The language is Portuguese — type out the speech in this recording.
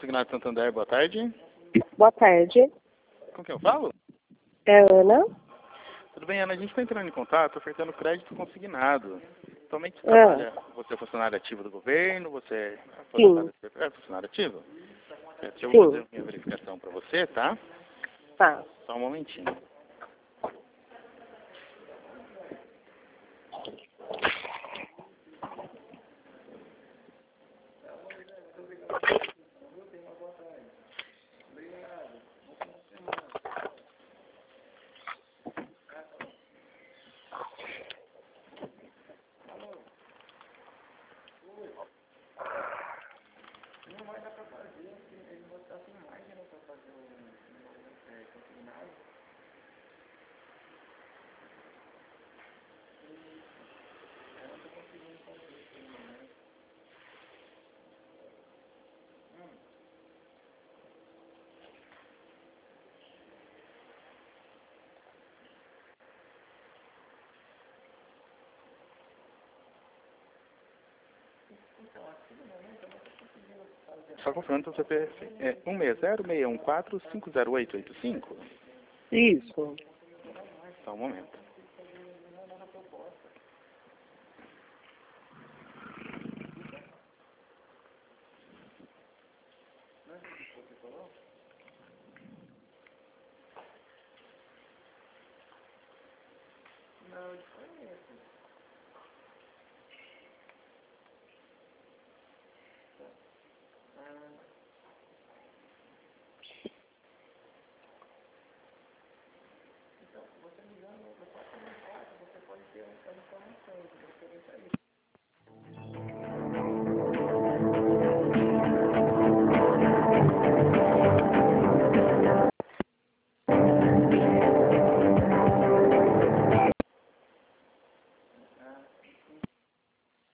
Consignado Santander, boa tarde. Boa tarde. Com quem eu falo? É a Ana. Tudo bem, Ana? A gente está entrando em contato ofertando crédito consignado. Atualmente você Ah, trabalha, você é funcionário ativo do governo, você é sim, funcionário ativo? Deixa eu sim. fazer minha verificação para você, tá? Tá. Só um momentinho. Só confirmando o CPF. É 160-614-50885. Isso. Só um momento.